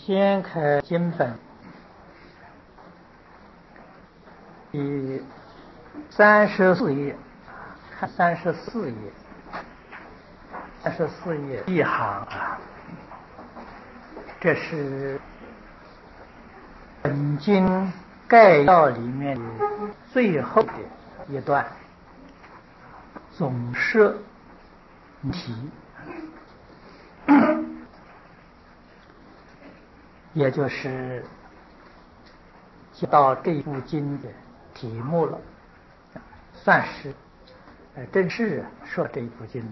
掀开经本第34页，看34页，34页一行啊，这是本经概要里面的最后的一段总摄题，也就是到这部经的题目了，算是正式说这一部经。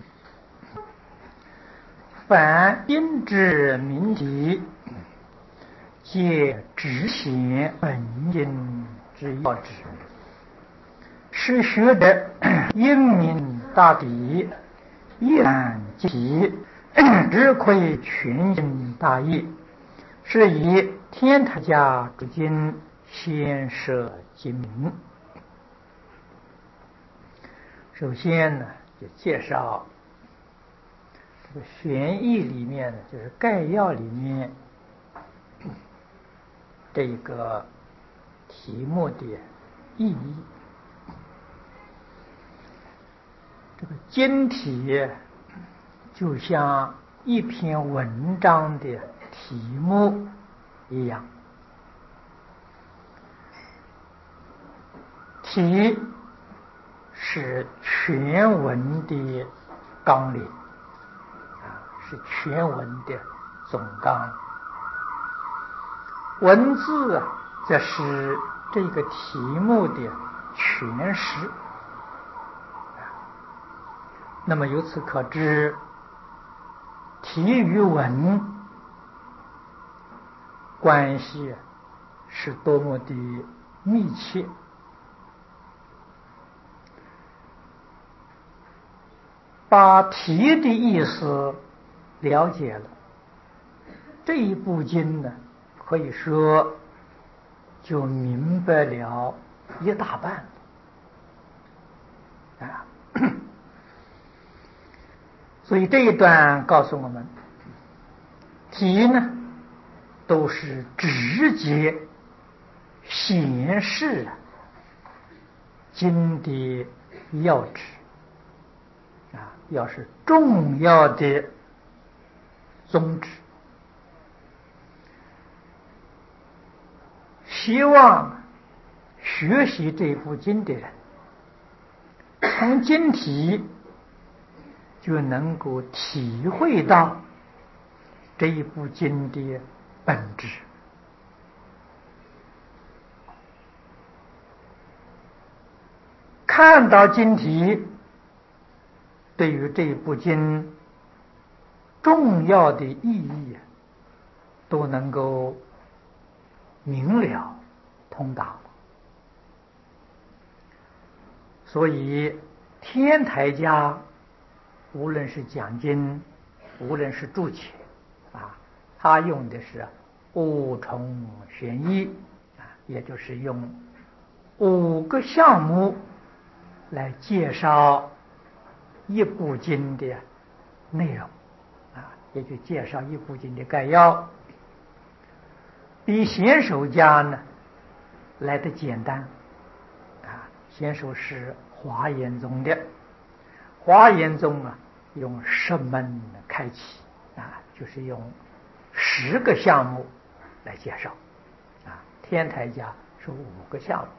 凡经之名题，皆只显本经之要旨，是学者英明大抵，一览其只窥全经大义，是以天台家诸经先摄经名。首先呢，就介绍这个玄义里面呢，就是概要里面这个题目的意义。这个经题就像一篇文章的题目一样，题是全文的纲领是全文的总纲，文字则是这个题目的诠释。那么由此可知，题与文关系是多么的密切。把题的意思了解了，这一部经呢，可以说就明白了一大半啊。所以这一段告诉我们，题呢都是直接显示经的要旨要是重要的宗旨，希望学习这部经的人从经题就能够体会到这一部经的本质。看到经题，对于这部经重要的意义都能够明了通达。所以天台家无论是讲经，无论是注解他用的是五重玄义也就是用5个项目来介绍一部经的内容也就介绍一部经的概要，比显首家呢来得简单显首是华严宗的，华严宗用10门开启就是用10个项目来介绍天台家是5个项目。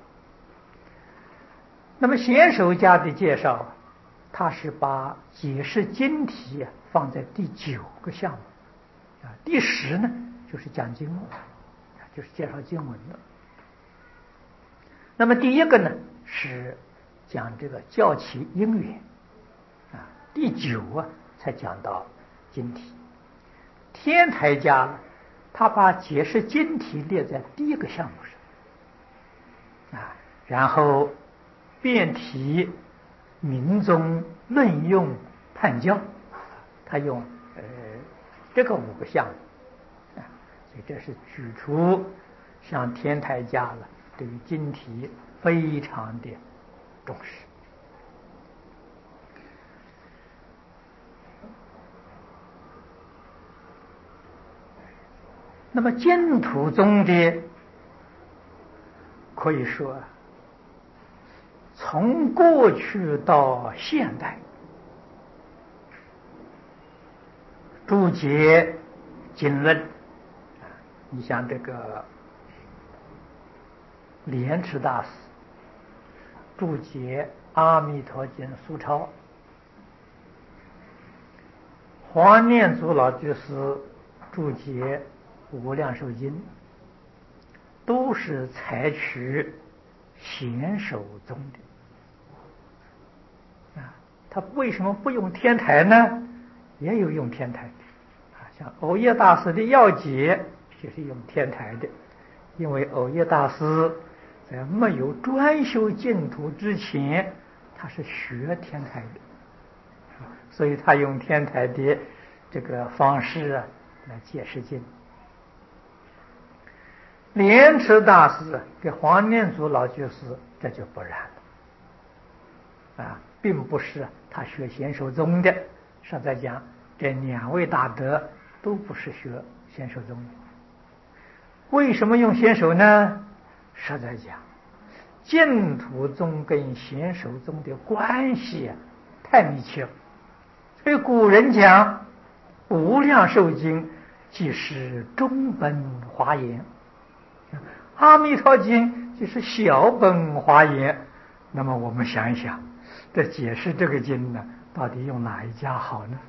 那么显首家的介绍，他是把解释经题放在第9个项目第10呢就是讲经文就是介绍经文了。那么第1个呢是讲这个教其因缘第9才讲到经题。天台家他把解释经题列在第1个项目上然后辩题明宗论用判教，他用这个5个项目所以这是举出像天台家了对于经题非常的重视。 那么净土宗的可以说从过去到现代，注解经论，你像这个莲池大师注解《阿弥陀经》疏钞，黄念祖老居士注解《无量寿经》，都是采取显手宗的。他为什么不用天台呢？也有用天台的。像藕益大师的要解就是用天台的，因为藕益大师在没有专修净土之前，他是学天台的，所以他用天台的这个方式来解释经。莲池大师给黄念祖老居士这就不然了，并不是他学显手宗的。实在讲，这两位大德都不是学显手宗的。为什么用显手呢？实在讲，净土宗跟显手宗的关系太密切了。所以古人讲《无量寿经》即是中本华严，《阿弥陀经》就是小本华严。那么我们想一想，这解释这个经呢，到底用哪一家好呢？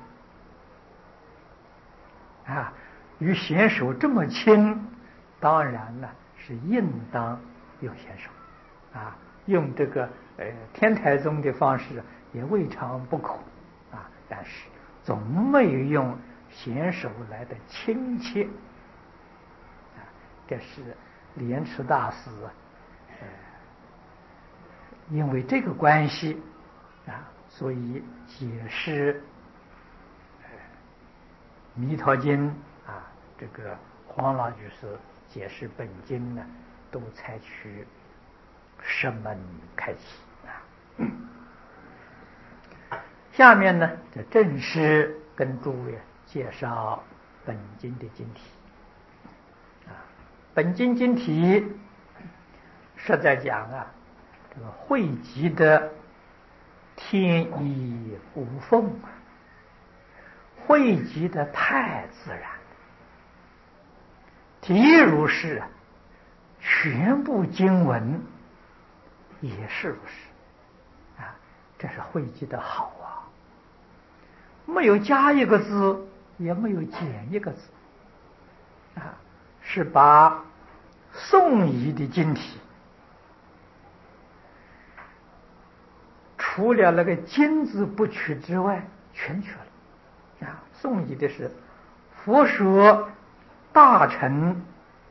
与显手这么亲，当然了是应当用显手，用这个天台宗的方式也未尝不可，但是总没有用显手来的亲切。这是莲池大师因为这个关系所以解释弥陀经这个黄老居士解释本经呢，都采取释门开启下面呢，这正式跟诸位介绍本经的经题本经经题实在讲这个汇集的天衣无缝，汇集的太自然，题如是，全部经文也是如是这是汇集的好没有加一个字，也没有减一个字是把宋仪的经题除了那个金字不取之外全取了宋仪的是佛说大乘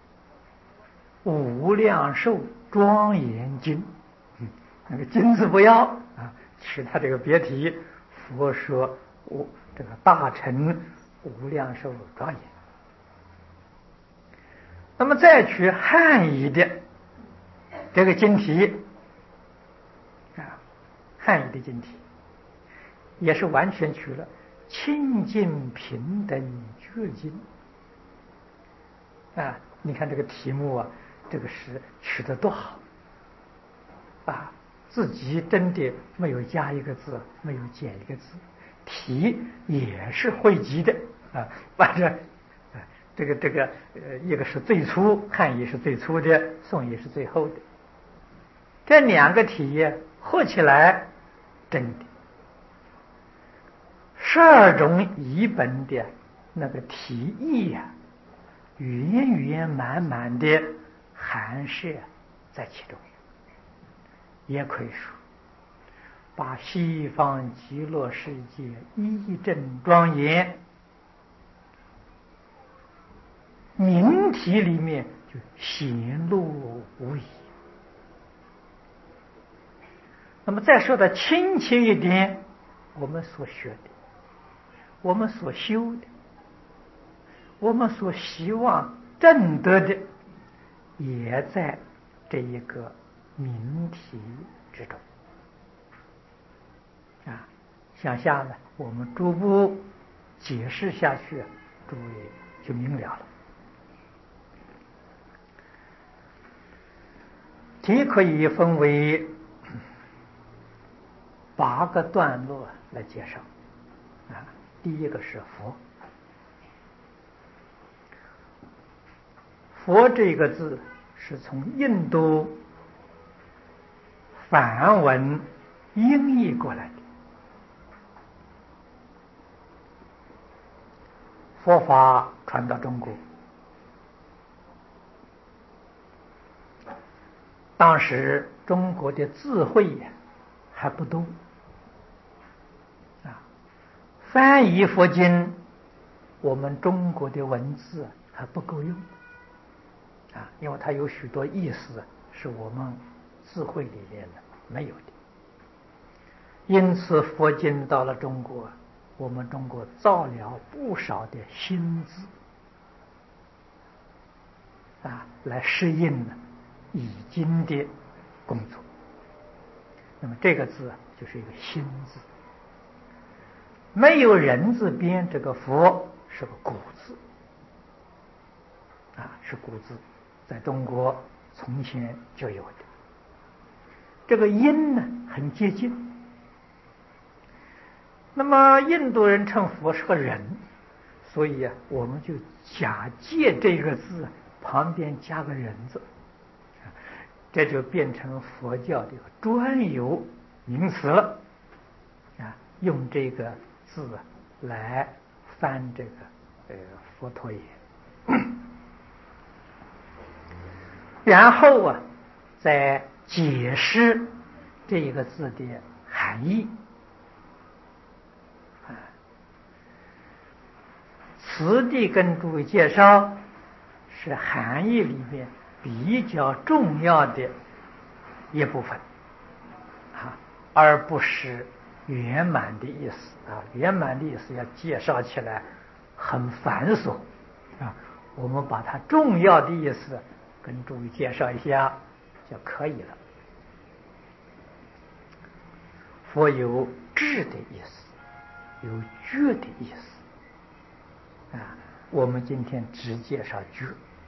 无量寿庄严经，那个金字不要取他这个别题，佛说这个大乘无量寿庄严。那么再取汉译的这个经题汉译的经题也是完全取了清净平等觉经你看这个题目这个是取得多好自己真的没有加一个字，没有减一个字，题也是汇集的反正这个一个是最粗，汉译是最粗的，宋译是最厚的，这两个题合起来真的12种译本的那个题意圆圆满满的含摄在其中，也可以说把西方极乐世界一真庄严明题里面就显露无疑。那么再说的亲切一点，我们所学的，我们所修的，我们所希望证得的，也在这一个明题之中向下呢，我们逐步解释下去，诸位就明了了。 题可以分为8个段落来介绍。第一个是佛。佛这个字是从印度梵文音译过来的。佛法传到中国，当时中国的智慧还不多翻译佛经，我们中国的文字还不够用因为它有许多意思是我们智慧里面的没有的。因此佛经到了中国，我们中国造了不少的新字来适应已经的工作。那么这个字就是一个新字，没有人字边，这个佛是个古字是古字，在中国从前就有的。这个音呢很接近。那么印度人称佛是个人，所以我们就假借这个字旁边加个人字，这就变成佛教的专有名词了用这个字来翻这个佛陀言。然后再解释这个字的含义。此地跟诸位介绍是含义里面比较重要的一部分而不是圆满的意思圆满的意思要介绍起来很繁琐我们把它重要的意思跟诸位介绍一下就可以了。佛有智的意思，有觉的意思我们今天只介绍觉。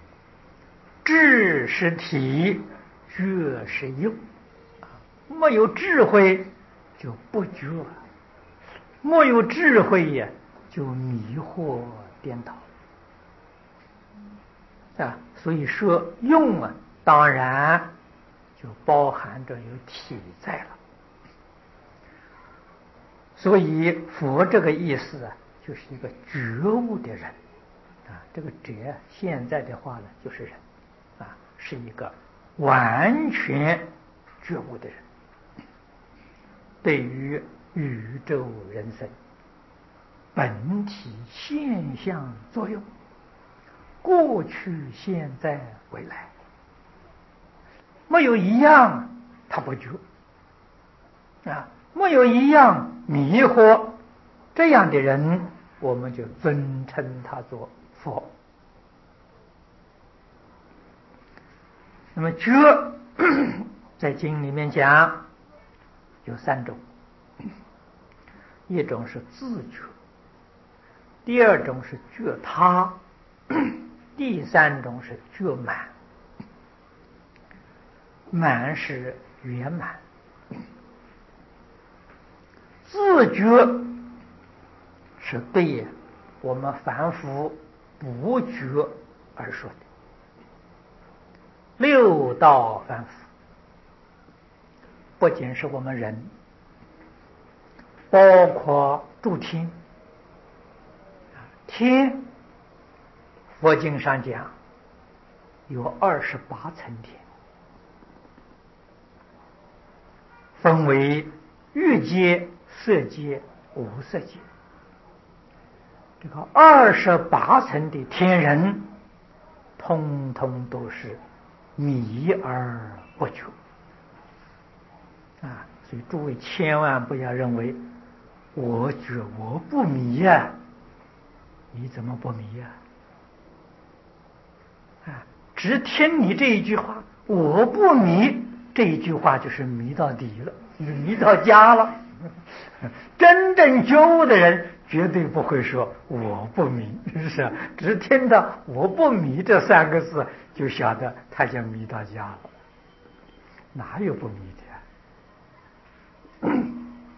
智是体，觉是用没有智慧就不觉，没有智慧就迷惑颠倒所以说用当然就包含着有体在了。所以佛这个意思就是一个觉悟的人这个觉现在的话呢就是人是一个完全觉悟的人，对于宇宙人生本体现象作用，过去现在未来没有一样他不觉没有一样迷惑，这样的人我们就尊称他做佛。那么觉在经里面讲有3种，一种是自觉，第2种是觉他，第3种是觉满。满是圆满，自觉是对我们凡夫不觉而说的。6道凡夫不仅是我们人，包括诸天。天佛经上讲有28层天，分为欲界、色界、无色界。这个28层的天人通通都是迷而不觉所以诸位千万不要认为我觉我不迷你怎么不迷只听你这一句话我不迷，这一句话就是迷到底了，迷到家了。真正觉悟的人绝对不会说我不迷，是只听到我不迷这3个字就晓得他就迷到家了哪有不迷的呀？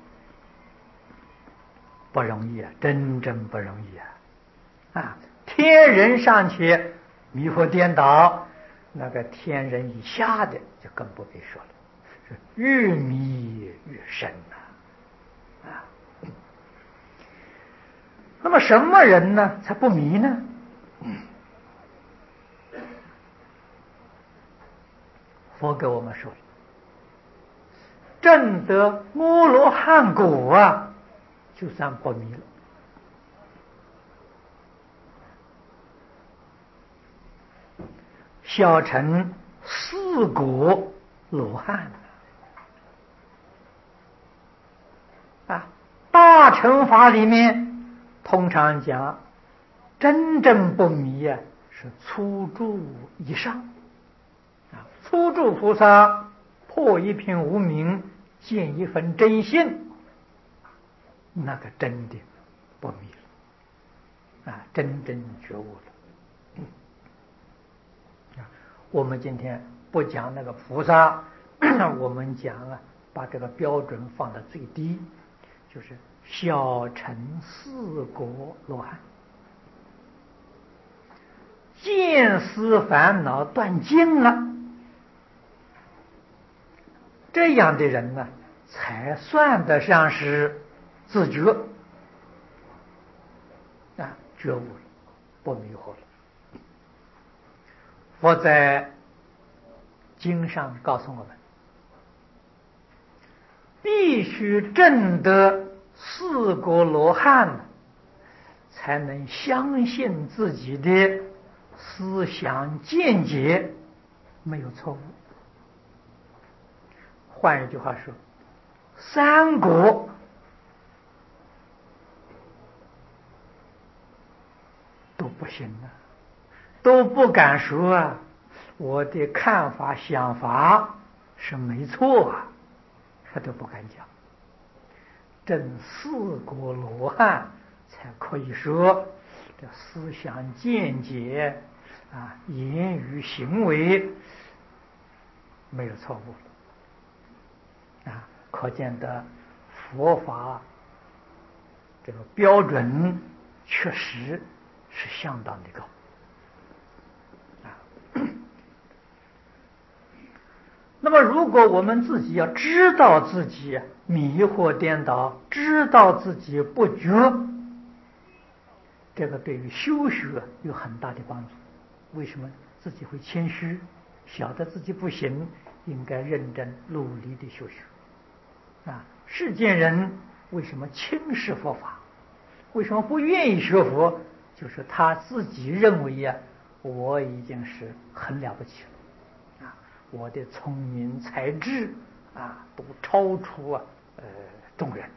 不容易啊，真不容易啊！天人尚且迷惑颠倒，那个天人以下的就更不必说了，是越迷越深啊！那么什么人呢才不迷呢？佛给我们说了，证得阿罗汉果啊，就算不迷了。小乘四果罗汉啊，大乘法里面通常讲，真正不迷啊，是初住以上啊。初住菩萨破一片无明，见一分真性，那个真的不迷了啊，真正觉悟了。我们今天不讲那个菩萨，我们讲啊，把这个标准放到最低，就是小乘四果罗汉，见思烦恼断尽了，这样的人呢，才算得上是自觉啊，觉悟了，不迷惑了。佛在经上告诉我们，必须证得四果罗汉，才能相信自己的思想见解没有错误。换一句话说，三果都不行啊，都不敢说啊，我的看法想法是没错啊，他都不敢讲。证四果罗汉才可以说这思想见解啊，言语行为没有错误了啊，可见的佛法这个标准确实是相当的高啊。那么如果我们自己要知道自己迷惑颠倒，知道自己不觉，这个对于修学有很大的帮助。为什么？自己会谦虚，晓得自己不行，应该认真努力的修学啊。世间人为什么轻视佛法？为什么不愿意学佛？就是他自己认为呀，我已经是很了不起了啊，我的聪明才智啊都超出众人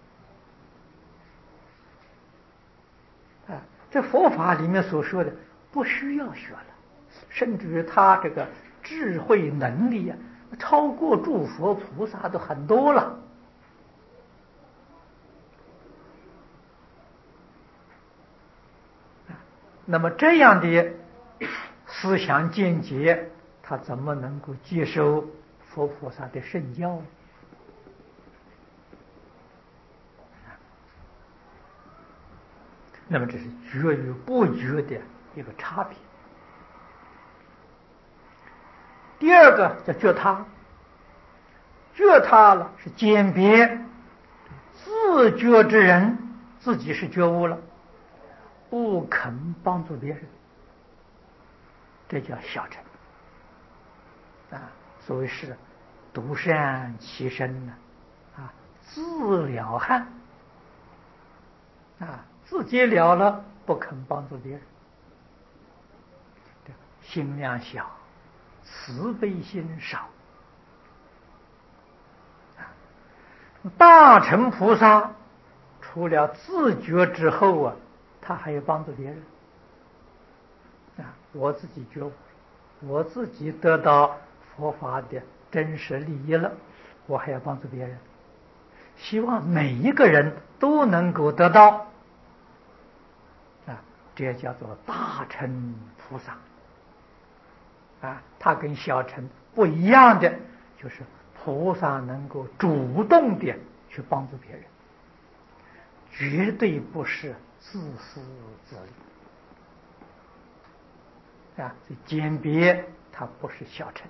啊。这佛法里面所说的不需要学了，甚至于他这个智慧能力啊，超过诸佛菩萨都很多了。那么这样的思想见解，他怎么能够接受佛菩萨的圣教呢？那么这是觉与不觉的一个差别。第二个叫觉他，觉他了是鉴别自觉之人自己是觉悟了，不肯帮助别人，这叫小乘啊。所谓是独善其身呢啊，自了汉啊，自己了了，不肯帮助别人，心量小，慈悲心少。大乘菩萨除了自觉之后啊，他还要帮助别人啊。我自己觉悟，我自己得到佛法的真实利益了，我还要帮助别人，希望每一个人都能够得到啊，这叫做大乘菩萨啊。他跟小乘不一样的就是菩萨能够主动的去帮助别人，绝对不是自私自利啊！这鉴别它不是小乘。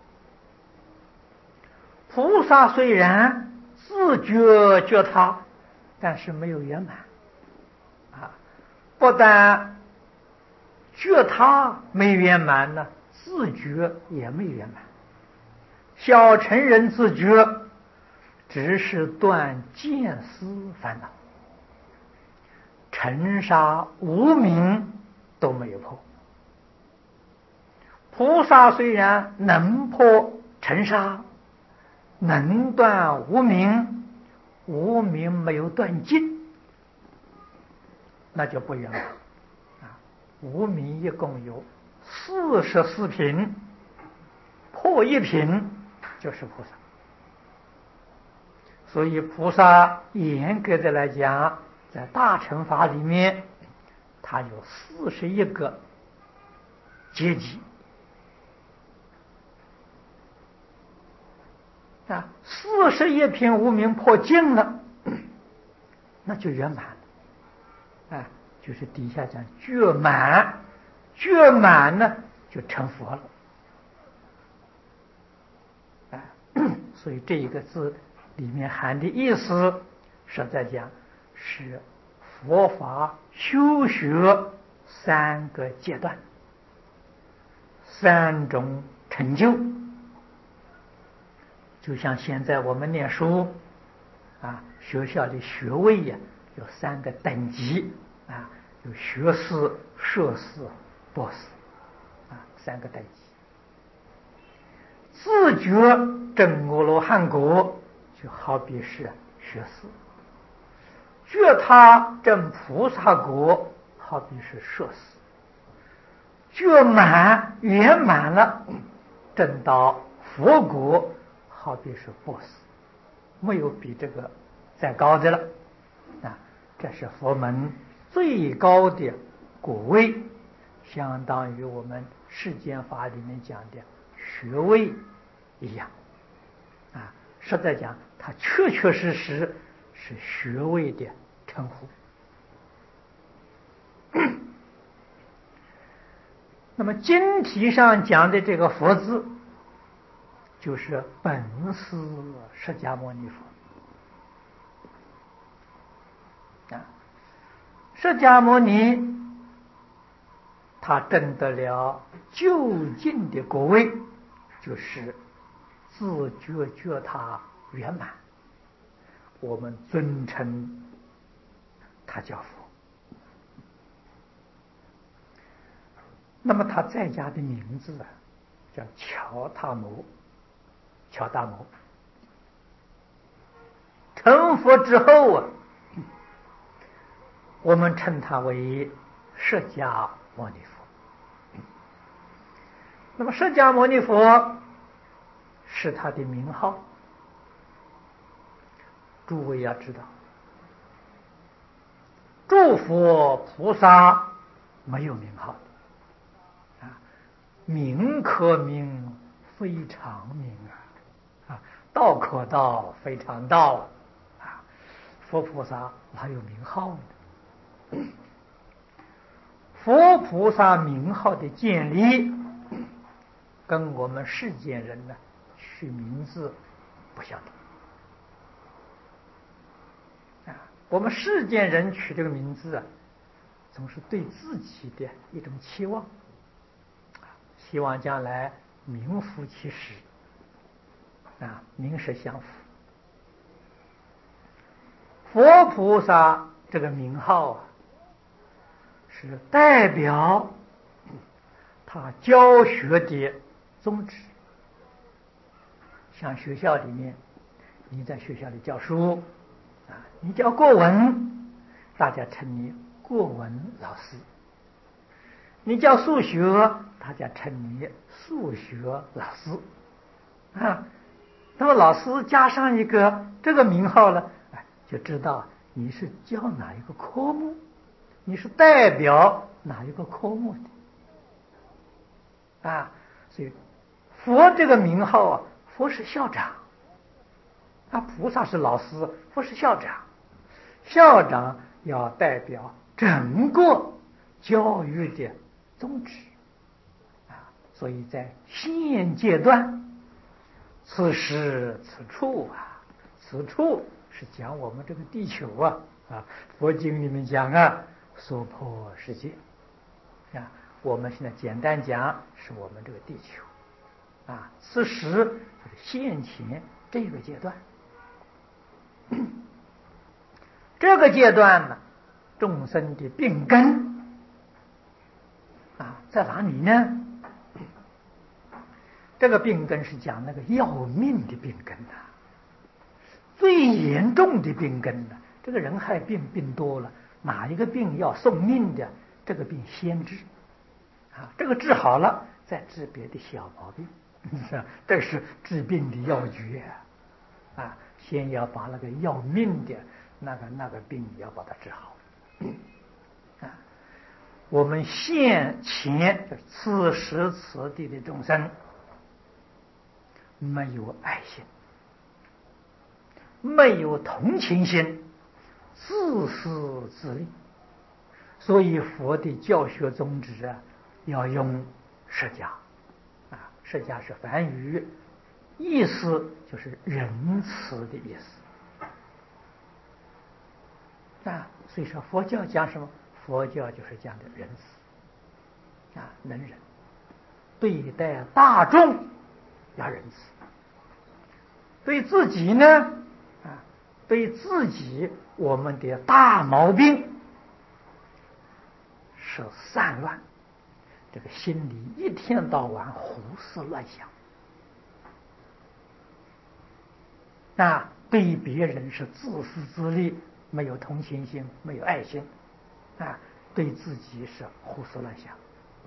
菩萨虽然自觉觉他，但是没有圆满啊！不但觉他没圆满呢，自觉也没圆满。小乘人自觉，只是断见思烦恼，尘沙无明都没有破。菩萨虽然能破尘沙，能断无明，无明没有断尽，那就不圆满啊！无明一共有44品，破一品就是菩萨。所以菩萨严格的来讲，在大乘法里面，它有41个阶级啊，41品无明破尽了，那就圆满了啊，就是底下讲觉满，觉满呢就成佛了啊。所以这一个字里面含的意思，实在讲是佛法修学3个阶段，3种成就。就像现在我们念书啊，学校的学位呀，有3个等级啊，有学士、硕士、博士啊，3个等级。自觉证阿罗汉果，就好比是学士；觉他证菩萨果，好比是硕士；觉满圆满了，证到佛果，好比是博士。没有比这个再高的了啊！这是佛门最高的果位，相当于我们世间法里面讲的学位一样啊！实在讲，它确确实实是学位的称呼。那么经题上讲的这个佛字，就是本师释迦牟尼佛啊。释迦牟尼他证得了究竟的果位，就是自觉觉他圆满，我们尊称他叫佛。那么他在家的名字叫乔大摩，乔大摩。成佛之后啊，我们称他为释迦牟尼佛。那么释迦牟尼佛是他的名号，诸位要知道，诸佛菩萨没有名号的啊，名可名，非常名啊，道可道，非常道啊，佛菩萨哪有名号呢？佛菩萨名号的建立，跟我们世间人呢取名字不相同啊。我们世间人取这个名字啊，总是对自己的一种期望，希望将来名副其实啊，名实相符。佛菩萨这个名号啊，是代表他教学的宗旨。像学校里面，你在学校里教书啊，你教国文，大家称你国文老师；你教数学，大家称你数学老师啊。那么老师加上一个这个名号呢，就知道你是教哪一个科目，你是代表哪一个科目的啊。所以佛这个名号啊， 佛是校长，菩萨是老师，佛是校长。校长要代表整个教育的宗旨所以在现阶段，此时此处此处是讲我们这个地球佛经里面讲娑婆世界我们现在简单讲是我们这个地球此时就是现前这个阶段。这个阶段呢，众生的病根在哪里呢？这个病根是讲那个要命的病根最严重的病根这个人害病多了，哪一个病要送命的，这个病先治这个治好了再治别的小毛病这是治病的要诀先要把那个要命的那个病要把它治好我们现前此时此地的众生没有爱心，没有同情心，自私自利，所以佛的教学宗旨要用释迦释迦是梵语，意思就是仁慈的意思所以说佛教讲什么？佛教就是讲的仁慈能忍，对待大众要仁慈，对自己呢对自己我们的大毛病是散乱，这个心里一天到晚胡思乱想对别人是自私自利，没有同情心，没有爱心对自己是胡思乱想，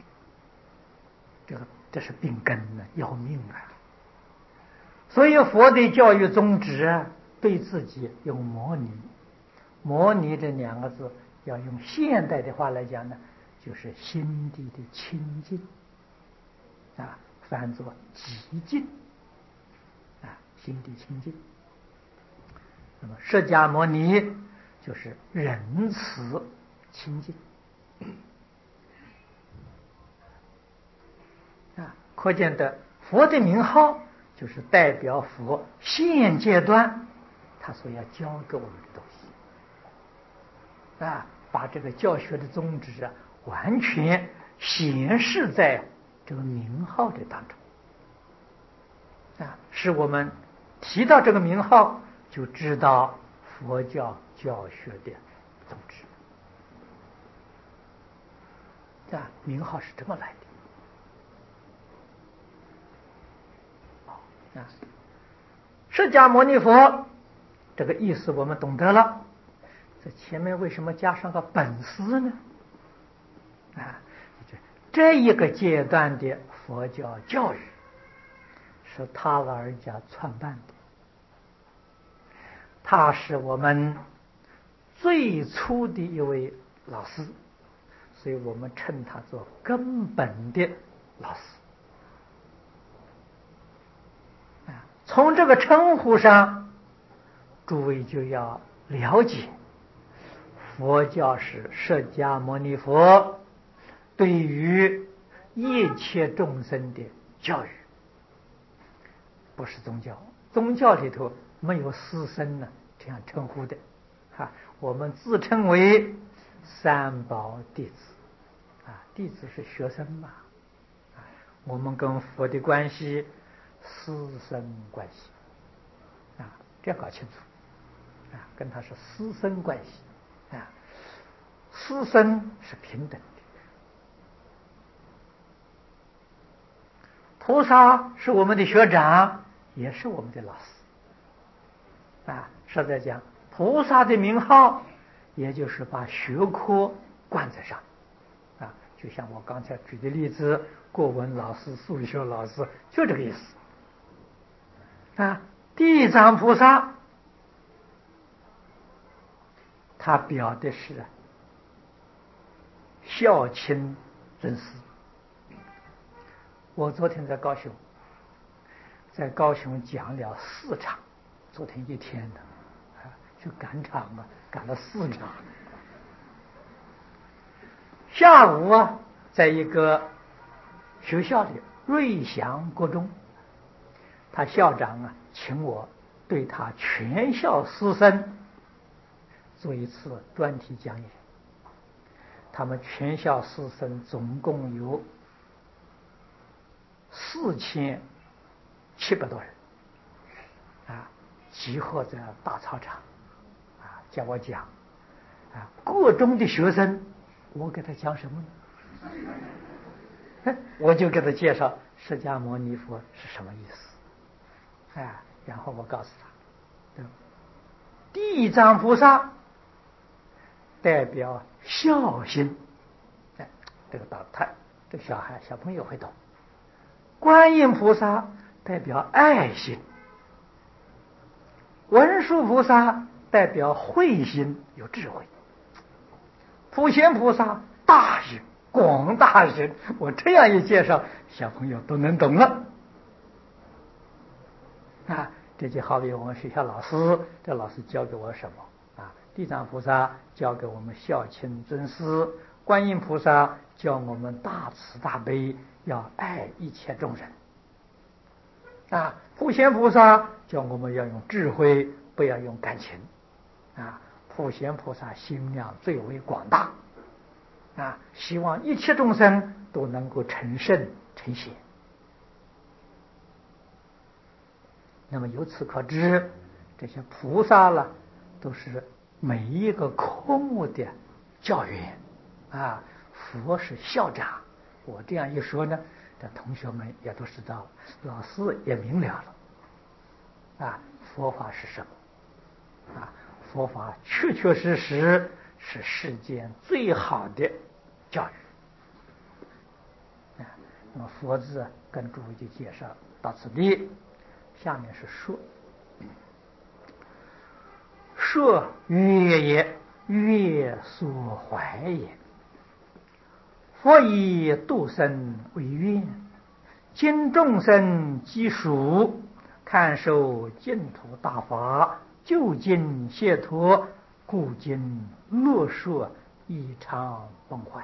这是病根要命所以佛的教育宗旨对自己用模拟，模拟这两个字要用现代的话来讲呢，就是心地的清净翻作极净心地清净。那么释迦牟尼就是仁慈清净可见的佛的名号就是代表佛现阶段他所要教给我们的东西把这个教学的宗旨完全显示在这个名号的当中使我们提到这个名号就知道佛教教学的宗旨名号是这么来的释迦牟尼佛这个意思我们懂得了，在前面为什么加上个本师呢？这一个阶段的佛教教育是他老人家创办的，他是我们最初的一位老师，所以我们称他做根本的老师从这个称呼上，诸位就要了解佛教是释迦牟尼佛对于一切众生的教育，不是宗教。宗教里头没有师生这样称呼的我们自称为三宝弟子弟子是学生嘛我们跟佛的关系师生关系这样搞清楚跟他是师生关系师生是平等的，菩萨是我们的学长，也是我们的老师实在讲菩萨的名号也就是把学科冠在上就像我刚才举的例子，国文老师、数学老师，就这个意思地藏菩萨他表的是孝亲仁师。我昨天在高雄在高雄讲了4场，昨天一天的，去赶场嘛，赶了4场。下午啊，在一个学校里，瑞祥国中，他校长啊，请我对他全校师生做一次专题讲演。他们全校师生总共有4700多人，集合在大操场，叫我讲，各中的学生，我给他讲什么呢？我就给他介绍释迦牟尼佛是什么意思，然后我告诉他，地藏菩萨代表孝心，这个这个小朋友会懂。观音菩萨代表爱心，文殊菩萨代表慧心，有智慧，普贤菩萨大心，广大心。我这样一介绍，小朋友都能懂了。这就好比我们学校老师，这老师教给我什么？地藏菩萨教给我们孝亲尊师，观音菩萨教我们大慈大悲，要爱一切众生。普贤菩萨教我们要用智慧，不要用感情。普贤菩萨心量最为广大，希望一切众生都能够成圣成贤。那么由此可知，这些菩萨了，都是每一个科目的教员，佛是校长。我这样一说呢，这同学们也都知道了，老师也明了了。佛法是什么？佛法确确实实是世间最好的教育。那么佛字跟诸位就介绍到此地，下面是说。说悦也，悦所怀也。佛以度生为愿，今众生积属，看受净土大法，究竟解脱，故今乐说，以常崩坏。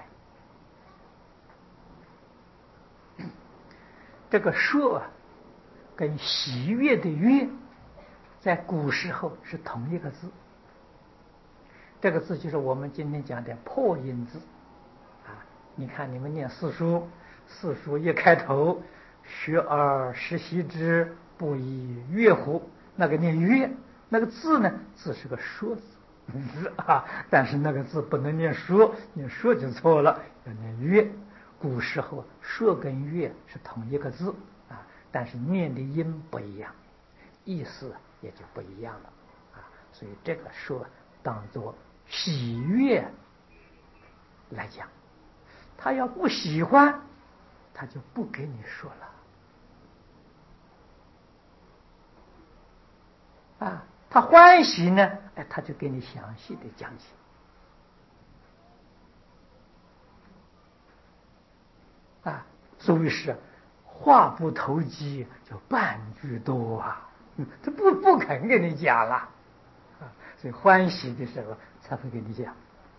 这个说跟喜悦的悦，在古时候是同一个字。这个字就是我们今天讲的破音字。你看你们念四书，四书一开头，学而时习之，不亦乐乎？那个念乐，那个字呢，字是个说字，但是那个字不能念说，念说就错了，要念乐。古时候说跟乐是同一个字，但是念的音不一样，意思也就不一样了，所以这个说当作喜悦来讲。他要不喜欢，他就不给你说了。他欢喜呢，他就给你详细的讲解。所谓是话不投机，就半句多他不肯给你讲了。所以欢喜的时候才会给你讲。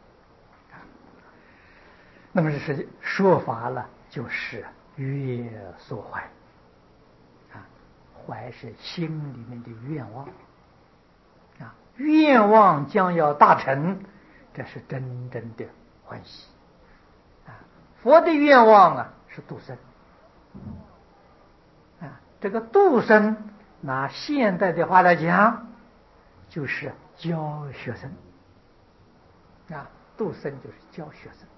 那么这是说法了，就是悦所怀。怀是心里面的愿望，愿望将要达成，这是真正的欢喜。佛的愿望是度生。这个度生拿现代的话来讲，就是教学生。度生就是教学生。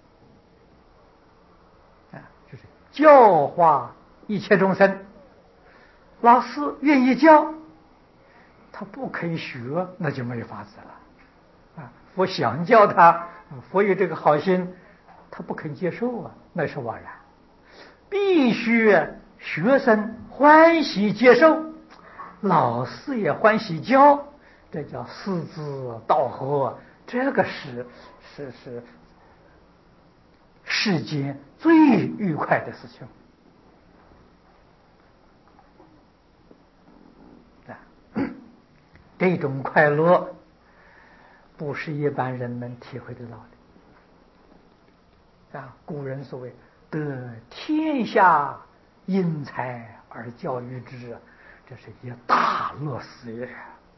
就是教化一切众生。老师愿意教，他不肯学，那就没法子了。佛想教他，佛有这个好心，他不肯接受那是枉然。必须学生欢喜接受，老师也欢喜教，这叫师之道合，这个是世间最愉快的事情。 这种快乐不是一般人能体会得到的古人所谓得天下英才而教育之，这是一大乐事也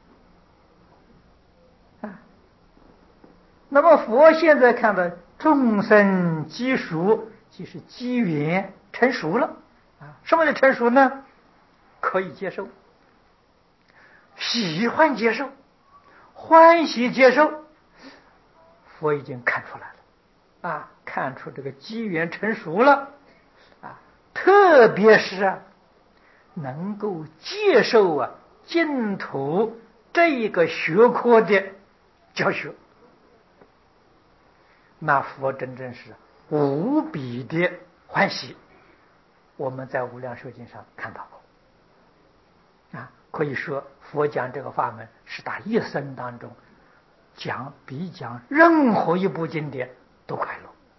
那么佛现在看到众生机熟，即是机缘成熟了什么叫成熟呢？可以接受，喜欢接受，欢喜接受，佛已经看出来了看出这个机缘成熟了特别是能够接受净土这一个学科的教学，那佛真正是无比的欢喜。我们在无量寿经上看到过可以说佛讲这个法门是他一生当中比讲任何一部经典都快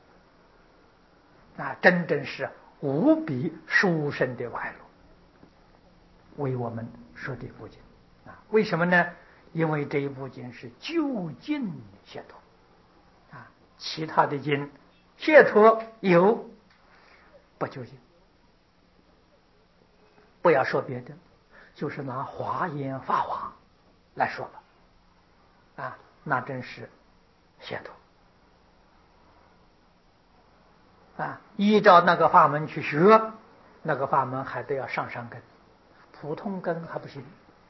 乐真正是无比殊胜的快乐，为我们说这部经为什么呢？因为这一部经是究竟解脱其他的经解脱有，不究竟。不要说别的，就是拿华严法华来说吧那真是解脱依照那个法门去学，那个法门还得要上根，普通根还不行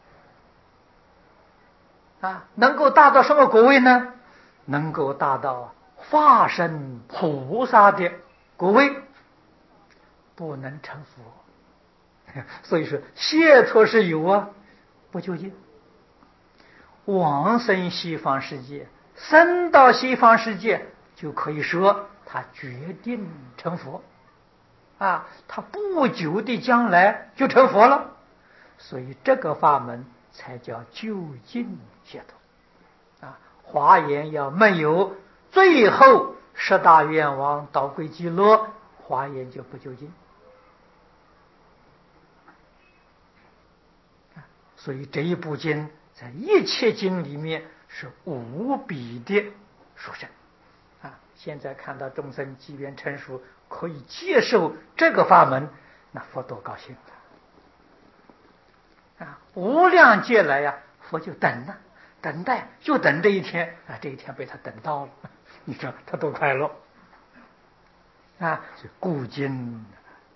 能够达到什么果位呢？能够达到化身菩萨的果位，不能成佛。所以说解脱是有不究竟。往生西方世界，生到西方世界，就可以说他决定成佛他不久的将来就成佛了。所以这个法门才叫究竟解脱华严要没有最后十大愿望导归极乐，华严就不究竟。所以这一部经在一切经里面是无比的殊胜现在看到众生机缘成熟，可以接受这个法门，那佛多高兴无量劫来佛就等待，就等这一天这一天被他等到了，你说他多快乐故今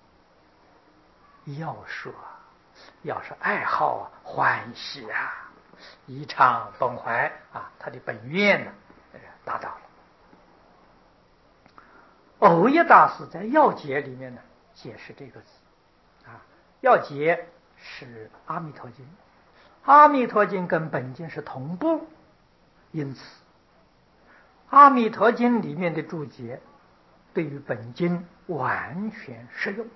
要是爱好欢喜宜畅本怀他的本愿呢达到了。藕益大师在要解里面呢解释这个字要解是阿弥陀经，阿弥陀经跟本经是同步，因此阿弥陀经里面的注解对于本经完全适用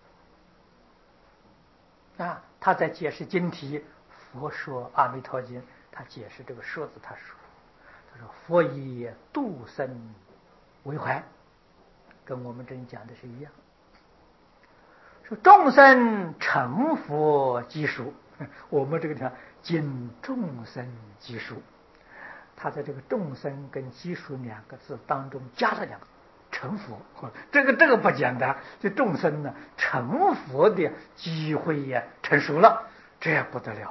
他在解释经题，佛说阿弥陀经，他解释这个说字，他说佛以度生为怀，跟我们这里讲的是一样。说众生成佛即属，我们这个地方经众生即属，他在这个众生跟即属两个字当中加了两个成佛，这个不简单。这众生呢成佛的机会也成熟了，这不得了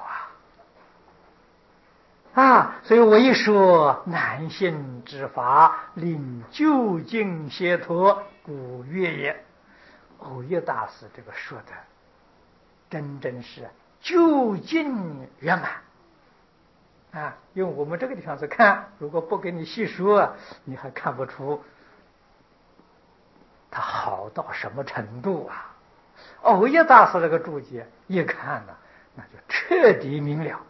所以我一说难信之法，令究竟解脱，故悦也。藕益大师这个说的真正是究竟圆满因为我们这个地方是看，如果不给你细说你还看不出他好到什么程度藕益大师这个注解一看呢，那就彻底明了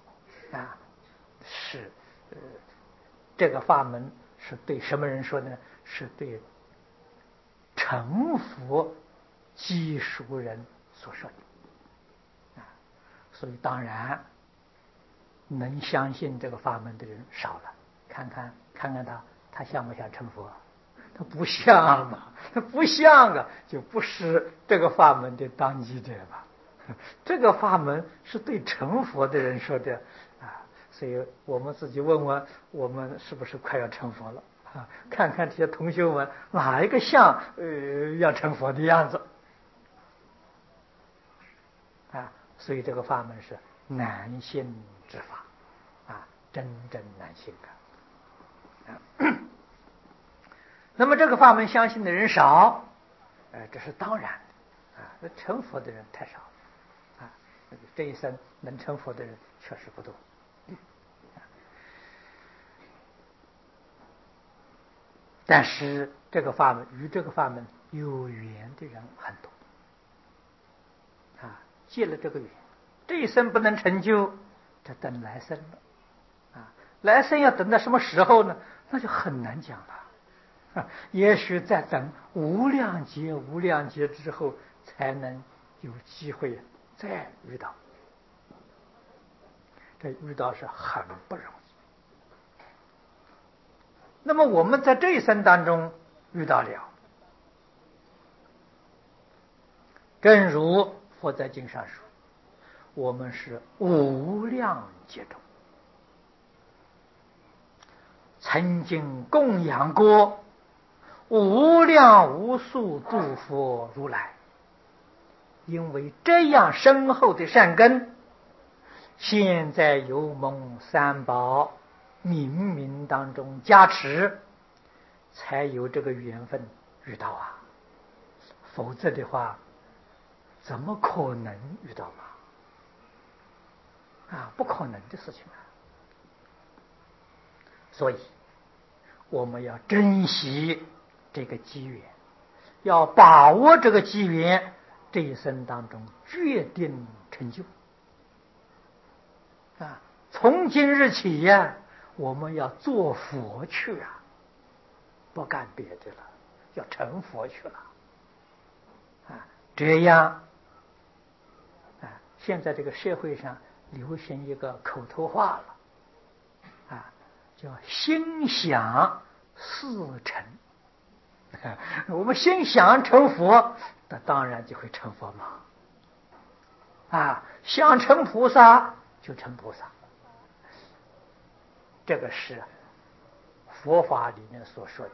是这个法门是对什么人说呢？是对成佛基熟人所说的所以当然能相信这个法门的人少了。看看他像不像成佛？他不像他不像就不是这个法门的当机者吧。这个法门是对成佛的人说的所以我们自己问问，我们是不是快要成佛了啊？看看这些同学们哪一个像要成佛的样子啊？所以这个法门是难信之法啊，真正难信啊。那么这个法门相信的人少，这是当然的啊。那成佛的人太少了啊，这一生能成佛的人确实不多。但是这个法门与这个法门有缘的人很多啊，结了这个缘，这一生不能成就，这等来生了啊。来生要等到什么时候呢？那就很难讲了。也许在等无量劫之后，才能有机会再遇到。这遇到是很不容易。那么我们在这一生当中遇到了，正如佛在经上说，我们是无量劫中曾经供养过无量无数诸佛如来，因为这样深厚的善根，现在有蒙三宝冥冥当中加持，才有这个缘分遇到啊。否则的话，怎么可能遇到啊？不可能的事情啊！所以我们要珍惜这个机缘，要把握这个机缘，这一生当中决定成就啊！从今日起呀，我们要做佛去啊，不干别的了，要成佛去了啊！这样啊，现在这个社会上流行一个口头话了啊，叫心想事成。我们心想成佛，那当然就会成佛嘛。啊，想成菩萨就成菩萨，这个是佛法里面所说的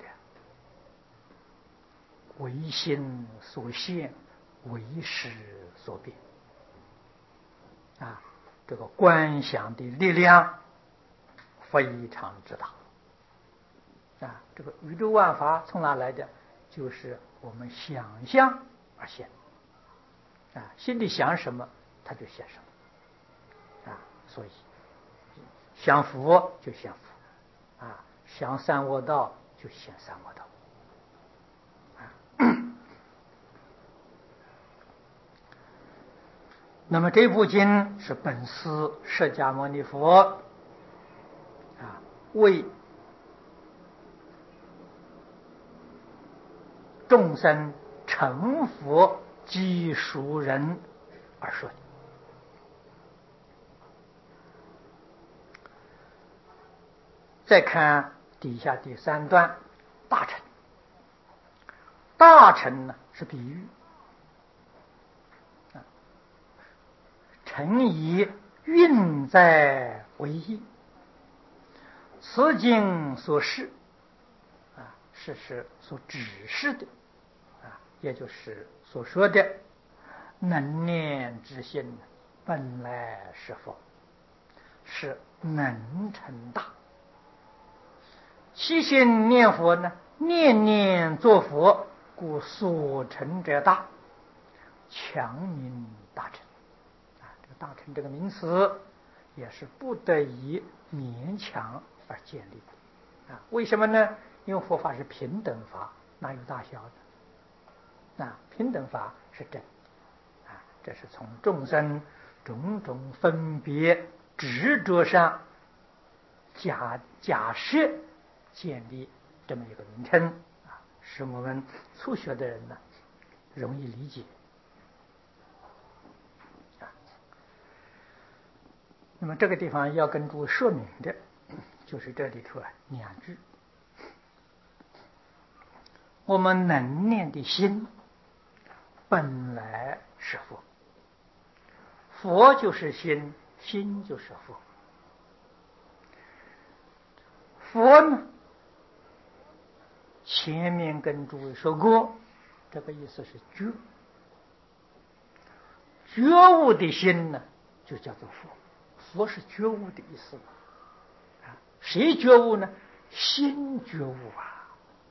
唯心所现，唯识所变啊，这个观想的力量非常之大啊。这个宇宙万法从哪来的？就是我们想象而现啊，心里想什么它就现什么啊。所以想佛就现佛啊，想三恶道就现三恶道啊。那么这部经是本师释迦牟尼佛啊为众生成佛及熟人而说的。再看底下第3段，大乘。大乘呢是比喻，诚以运在为义。此经所示啊，是所指示的啊，也就是所说的能念之心本来是佛，是能成大。其心念佛呢，念念作佛，故所成者大，强名大乘啊。这个大乘这个名词也是不得已勉强而建立的啊。为什么呢？因为佛法是平等法，哪有大小的啊？平等法是真啊，这是从众生种种分别执着上假设建立这么一个名称啊，使我们初学的人呢容易理解啊。那么这个地方要跟诸位说明的，就是这里头2句：我们能念的心本来是佛，佛就是心，心就是佛。 佛呢，前面跟诸位说过，这个意思是觉，觉悟的心呢，就叫做佛。佛是觉悟的意思啊，谁觉悟呢？心觉悟啊。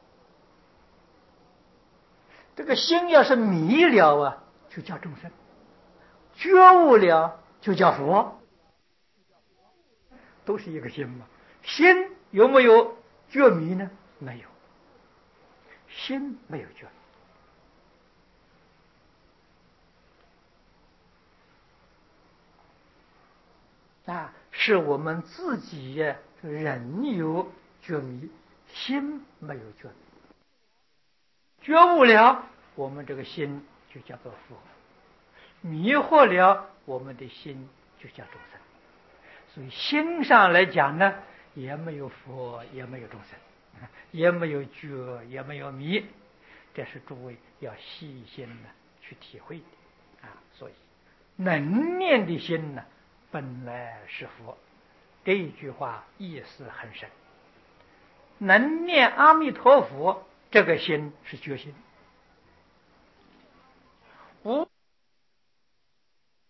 这个心要是迷了啊，就叫众生；觉悟了就叫佛，都是一个心嘛。心有没有觉迷呢？没有，心没有觉迷啊，是我们自己人有觉迷，心没有觉迷。觉悟了，我们这个心就叫做佛；迷惑了，我们的心就叫众生。所以心上来讲呢，也没有佛，也没有众生，也没有觉，也没有迷。这是诸位要细心的去体会的啊。所以能念的心呢，本来是佛。这一句话意思很深。能念阿弥陀佛，这个心是觉心，